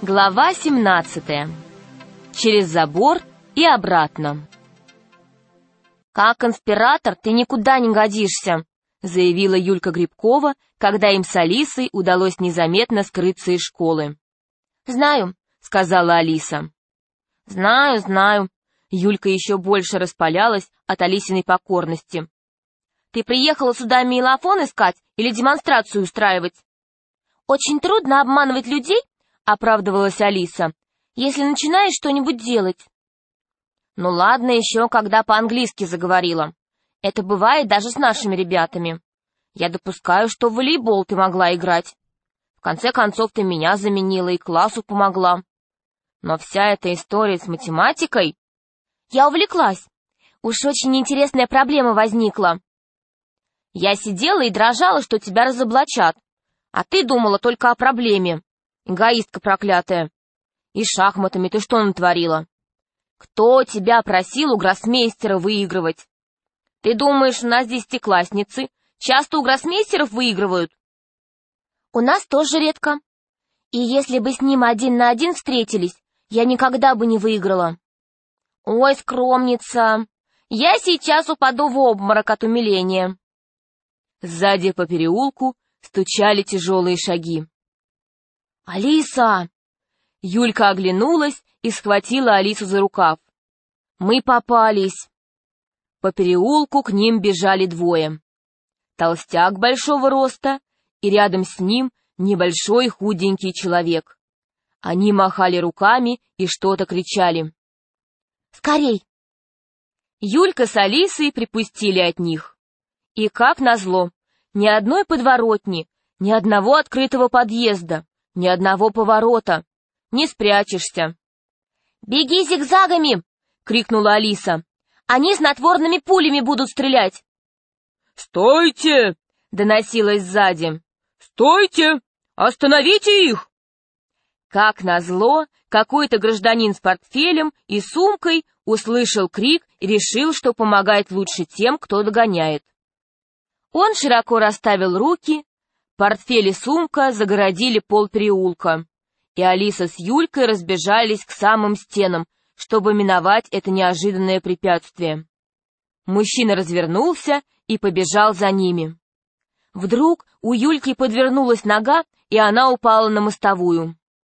Глава 17. Через забор и обратно. «Как конспиратор ты никуда не годишься», — заявила Юлька Грибкова, когда им с Алисой удалось незаметно скрыться из школы. «Знаю», — сказала Алиса. «Знаю». Юлька еще больше распалялась от Алисиной покорности. «Ты приехала сюда мейлофон искать или демонстрацию устраивать?» «Очень трудно обманывать людей», — оправдывалась Алиса, «если начинаешь что-нибудь делать». «Ну ладно еще, когда по-английски заговорила. Это бывает даже с нашими ребятами. Я допускаю, что в волейбол ты могла играть. В конце концов, ты меня заменила и классу помогла. Но вся эта история с математикой...» «Я увлеклась. Уж очень интересная проблема возникла. Я сидела и дрожала, что тебя разоблачат. А ты думала только о проблеме. Эгоистка проклятая. И шахматами ты что натворила? Кто тебя просил у гроссмейстера выигрывать? Ты думаешь, у нас здесь стеклассницы часто у гроссмейстеров выигрывают?» «У нас тоже редко. И если бы с ним один на один встретились, я никогда бы не выиграла». «Ой, скромница, я сейчас упаду в обморок от умиления». Сзади по переулку стучали тяжелые шаги. «Алиса!» Юлька оглянулась и схватила Алису за рукав. «Мы попались!» По переулку к ним бежали двое. Толстяк большого роста и рядом с ним небольшой худенький человек. Они махали руками и что-то кричали. «Скорей!» Юлька с Алисой припустили от них. И как назло, ни одной подворотни, ни одного открытого подъезда, ни одного поворота. Не спрячешься. «Беги зигзагами!» — крикнула Алиса. «Они снотворными пулями будут стрелять!» «Стойте!» — доносилось сзади. «Стойте! Остановите их!» Как назло, какой-то гражданин с портфелем и сумкой услышал крик и решил, что помогает лучше тем, кто догоняет. Он широко расставил руки, портфель и сумка загородили пол переулка, и Алиса с Юлькой разбежались к самым стенам, чтобы миновать это неожиданное препятствие. Мужчина развернулся и побежал за ними. Вдруг у Юльки подвернулась нога, и она упала на мостовую.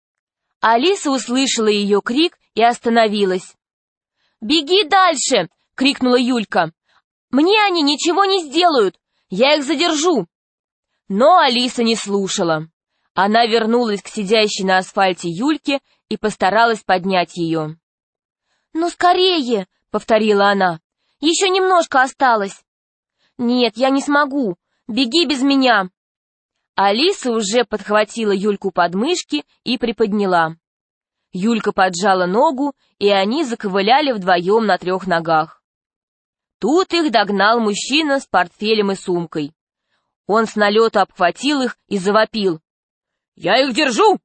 Алиса услышала ее крик и остановилась. «Беги дальше!» — крикнула Юлька. «Мне они ничего не сделают! Я их задержу!» Но Алиса не слушала. Она вернулась к сидящей на асфальте Юльке и постаралась поднять ее. «Ну, скорее!» — повторила она. «Еще немножко осталось!» «Нет, я не смогу! Беги без меня!» Алиса уже подхватила Юльку под мышки и приподняла. Юлька поджала ногу, и они заковыляли вдвоем на 3 ногах. Тут их догнал мужчина с портфелем и сумкой. Он с налету обхватил их и завопил. «Я их держу!»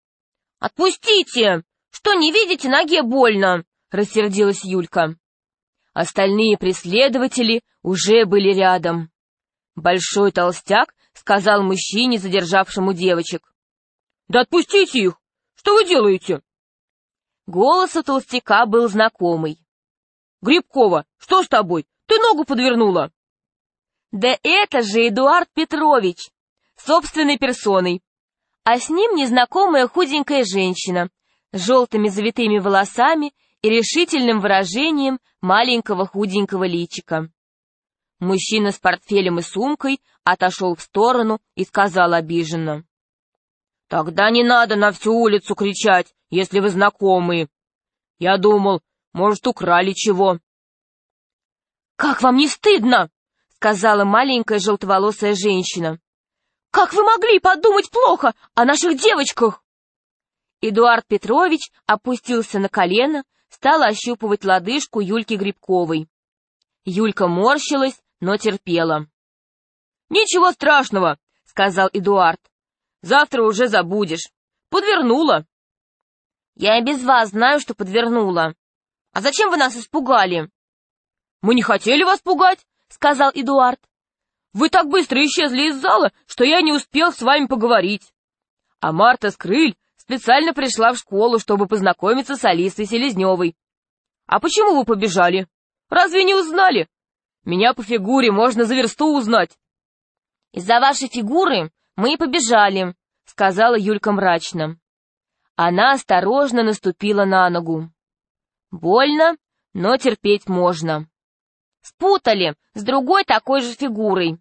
«Отпустите! Что, не видите, ноге больно!» — рассердилась Юлька. Остальные преследователи уже были рядом. Большой толстяк сказал мужчине, задержавшему девочек. «Да отпустите их! Что вы делаете?» Голос у толстяка был знакомый. «Грибкова, что с тобой? Ты ногу подвернула!» «Да это же Эдуард Петрович! Собственной персоной! А с ним незнакомая худенькая женщина с желтыми завитыми волосами и решительным выражением маленького худенького личика». Мужчина с портфелем и сумкой отошел в сторону и сказал обиженно. «Тогда не надо на всю улицу кричать, если вы знакомые. Я думал, может, украли чего». «Как вам не стыдно?» — сказала маленькая желтоволосая женщина. «Как вы могли подумать плохо о наших девочках?» Эдуард Петрович опустился на колено, стал ощупывать лодыжку Юльки Грибковой. Юлька морщилась, но терпела. «Ничего страшного», — сказал Эдуард. «Завтра уже забудешь. Подвернула». «Я и без вас знаю, что подвернула. А зачем вы нас испугали?» «Мы не хотели вас пугать», — сказал Эдуард. «Вы так быстро исчезли из зала, что я не успел с вами поговорить. А Марта Скрыль специально пришла в школу, чтобы познакомиться с Алисой Селезневой. А почему вы побежали? Разве не узнали? Меня по фигуре можно за версту узнать. Из-за вашей фигуры мы и побежали, сказала Юлька мрачно. Она осторожно наступила на ногу. Больно, но терпеть можно. Спутали с другой такой же фигурой.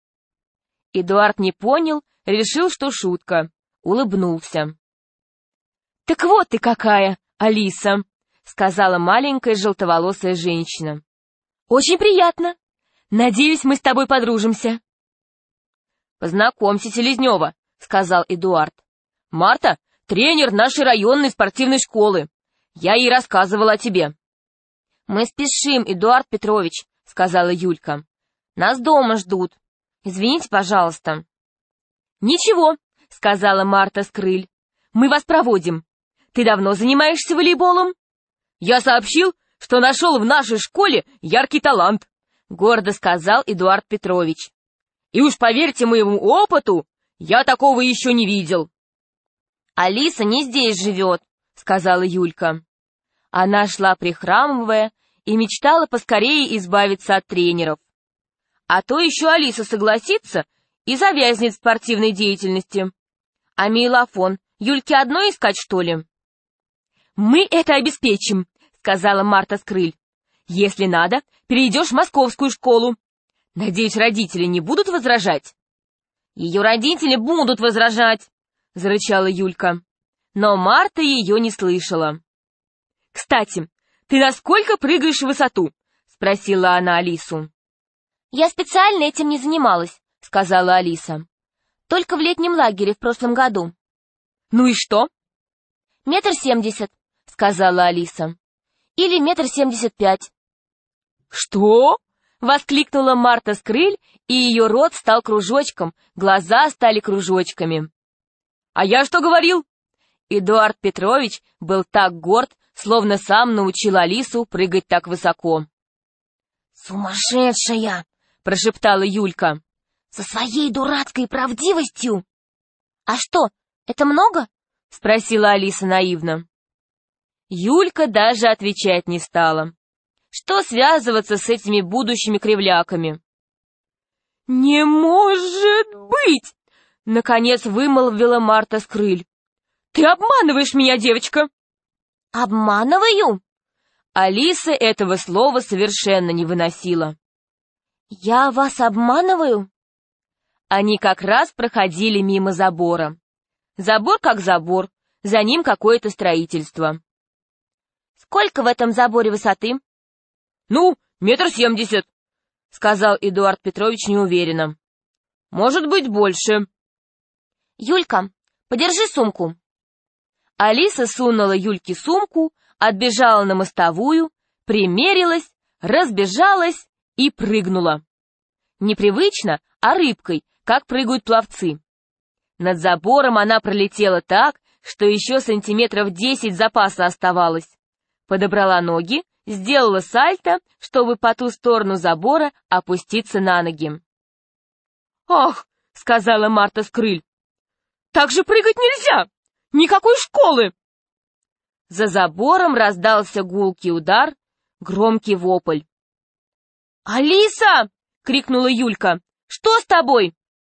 Эдуард не понял, решил, что шутка. Улыбнулся. «Так вот ты какая, Алиса!» — сказала маленькая желтоволосая женщина. «Очень приятно. Надеюсь, мы с тобой подружимся». «Познакомься, Селезнева», — сказал Эдуард. «Марта — тренер нашей районной спортивной школы. Я ей рассказывала о тебе». «Мы спешим, Эдуард Петрович», — сказала Юлька. «Нас дома ждут. Извините, пожалуйста». «Ничего», — сказала Марта Скрыль. «Мы вас проводим. Ты давно занимаешься волейболом?» «Я сообщил, что нашел в нашей школе яркий талант», — гордо сказал Эдуард Петрович. «И уж поверьте моему опыту, я такого еще не видел». «Алиса не здесь живет», — сказала Юлька. Она шла прихрамывая и мечтала поскорее избавиться от тренеров. А то еще Алиса согласится и завязнет в спортивной деятельности. А мейлофон Юльке одной искать, что ли? «Мы это обеспечим», — сказала Марта Скрыль. «Если надо, перейдешь в московскую школу. Надеюсь, родители не будут возражать?» «Ее родители будут возражать», — зарычала Юлька. Но Марта ее не слышала. «Кстати, ты насколько прыгаешь в высоту?» — спросила она Алису. «Я специально этим не занималась», — сказала Алиса. «Только в летнем лагере в прошлом году». «Ну и что?» 1,70 м, сказала Алиса. «Или 1,75 м». «Что?» — воскликнула Марта Скрыль, и ее рот стал кружочком, глаза стали кружочками. «А я что говорил?» Эдуард Петрович был так горд, словно сам научил Алису прыгать так высоко. «Сумасшедшая!» — прошептала Юлька. «Со своей дурацкой правдивостью!» «А что, это много?» — спросила Алиса наивно. Юлька даже отвечать не стала. Что связываться с этими будущими кривляками? «Не может быть!» — наконец вымолвила Марта Скрыль. «Ты обманываешь меня, девочка!» «Обманываю?» Алиса этого слова совершенно не выносила. «Я вас обманываю?» Они как раз проходили мимо забора. Забор как забор, за ним какое-то строительство. «Сколько в этом заборе высоты?» «Ну, 1,70 м», — сказал Эдуард Петрович неуверенно. «Может быть, больше». «Юлька, подержи сумку». Алиса сунула Юльке сумку, отбежала на мостовую, примерилась, разбежалась и прыгнула. Непривычно, а рыбкой, как прыгают пловцы. Над забором она пролетела так, что еще сантиметров 10 запаса оставалось. Подобрала ноги, сделала сальто, чтобы по ту сторону забора опуститься на ноги. «Ах!» — сказала Марта Скрыль. «Так же прыгать нельзя! Никакой школы!» За забором раздался гулкий удар, громкий вопль. «Алиса!» — крикнула Юлька. «Что с тобой?»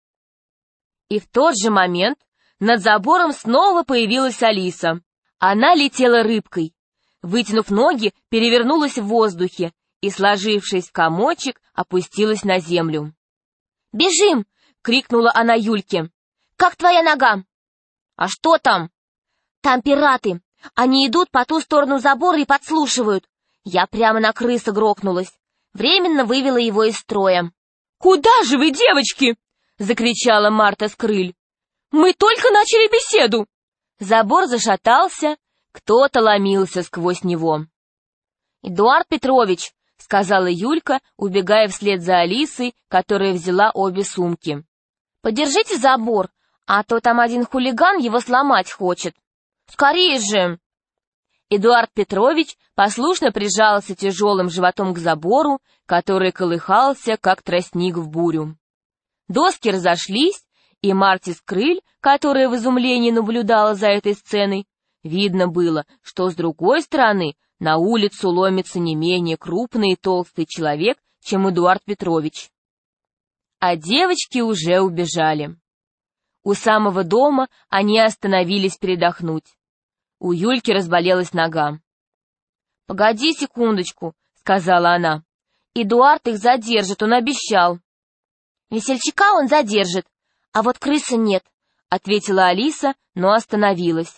И в тот же момент над забором снова появилась Алиса. Она летела рыбкой. Вытянув ноги, перевернулась в воздухе и, сложившись в комочек, опустилась на землю. «Бежим!» — крикнула она Юльке. «Как твоя нога?» «А что там?» «Там пираты. Они идут по ту сторону забора и подслушивают. Я прямо на крыса грохнулась. Временно вывела его из строя». «Куда же вы, девочки?» — закричала Марта Скрыль. «Мы только начали беседу!» Забор зашатался, кто-то ломился сквозь него. «Эдуард Петрович», — сказала Юлька, убегая вслед за Алисой, которая взяла обе сумки. «Подержите забор, а то там один хулиган его сломать хочет. Скорее же!» Эдуард Петрович послушно прижался тяжелым животом к забору, который колыхался, как тростник в бурю. Доски разошлись, и Мартис Крыль, которая в изумлении наблюдала за этой сценой, видно было, что с другой стороны на улицу ломится не менее крупный и толстый человек, чем Эдуард Петрович. А девочки уже убежали. У самого дома они остановились передохнуть. У Юльки разболелась нога. «Погоди секундочку», — сказала она. «Эдуард их задержит, он обещал». «Весельчака он задержит, а вот крысы нет», — ответила Алиса, но остановилась.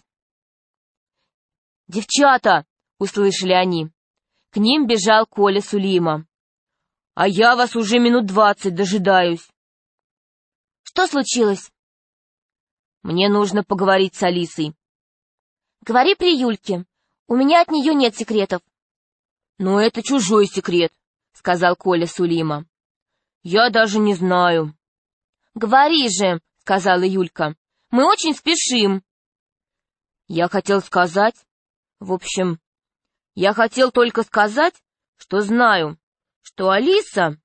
«Девчата!» — услышали они. К ним бежал Коля Сулима. «А я вас уже минут 20 дожидаюсь». «Что случилось?» «Мне нужно поговорить с Алисой». «Говори при Юльке. У меня от нее нет секретов». «Но это чужой секрет», — сказал Коля Сулима. «Я даже не знаю». «Говори же», — сказала Юлька. «Мы очень спешим». Я хотел только сказать, что знаю, что Алиса...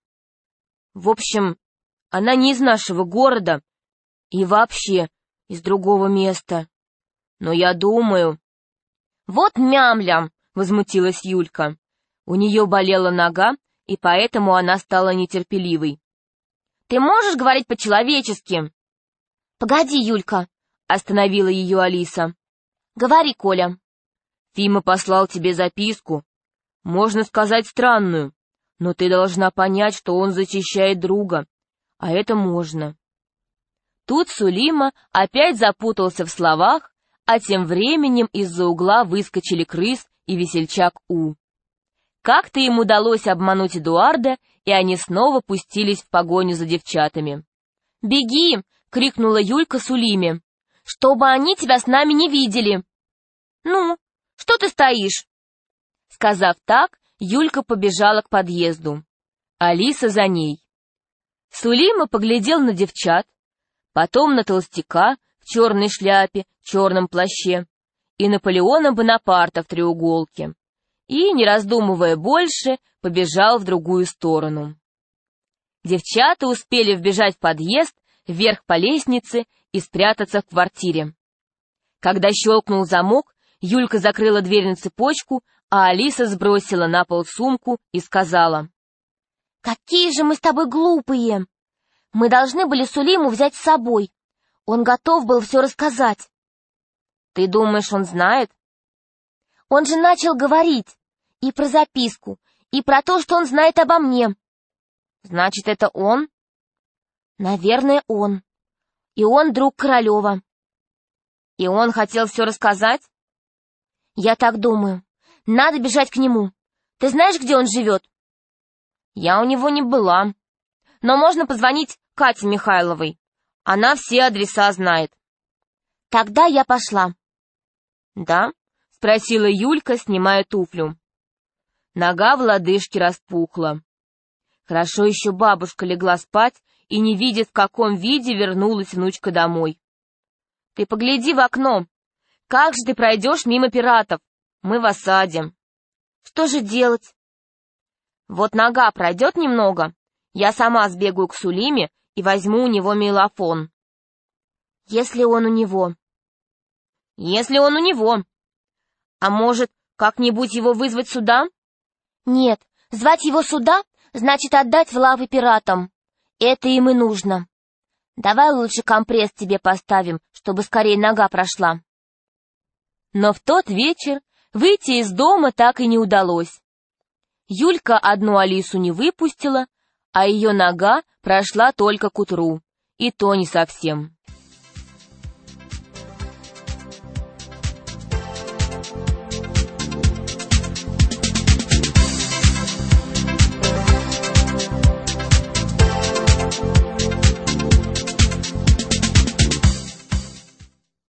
она не из нашего города и вообще из другого места. Но я думаю... «Вот мямля!» — возмутилась Юлька. У нее болела нога, и поэтому она стала нетерпеливой. «Ты можешь говорить по-человечески?» «Погоди, Юлька!» — остановила ее Алиса. «Говори, Коля». «Фима послал тебе записку. Можно сказать, странную, но ты должна понять, что он защищает друга, а это можно». Тут Сулима опять запутался в словах, а тем временем из-за угла выскочили крыс и весельчак У. Как-то им удалось обмануть Эдуарда, и они снова пустились в погоню за девчатами. «Беги!» — крикнула Юлька Сулиме. «Чтобы они тебя с нами не видели!» «Ну, что ты стоишь?» Сказав так, Юлька побежала к подъезду. Алиса за ней. Сулима поглядел на девчат, потом на толстяка в черной шляпе, черном плаще и Наполеона Бонапарта в треуголке, и, не раздумывая больше, побежал в другую сторону. Девчата успели вбежать в подъезд, вверх по лестнице и спрятаться в квартире. Когда щелкнул замок, Юлька закрыла дверь на цепочку, а Алиса сбросила на пол сумку и сказала: «Какие же мы с тобой глупые! Мы должны были Сулиму взять с собой. Он готов был все рассказать». «Ты думаешь, он знает?» «Он же начал говорить и про записку, и про то, что он знает обо мне». «Значит, это он?» «Наверное, он. И он друг Королева». «И он хотел все рассказать?» «Я так думаю. Надо бежать к нему. Ты знаешь, где он живет?» «Я у него не была. Но можно позвонить Кате Михайловой. Она все адреса знает». «Тогда я пошла». «Да?» — спросила Юлька, снимая туфлю. Нога в лодыжке распухла. Хорошо еще бабушка легла спать и не видит, в каком виде вернулась внучка домой. «Ты погляди в окно. Как же ты пройдешь мимо пиратов? Мы в осаде». «Что же делать?» «Вот нога пройдет немного. Я сама сбегаю к Сулиме и возьму у него мейлофон». «Если он у него». «Если он у него. А может, как-нибудь его вызвать сюда?» «Нет, звать его сюда значит отдать в лавы пиратам. Это им и нужно. Давай лучше компресс тебе поставим, чтобы скорее нога прошла». Но в тот вечер выйти из дома так и не удалось. Юлька одну Алису не выпустила, а ее нога прошла только к утру, и то не совсем.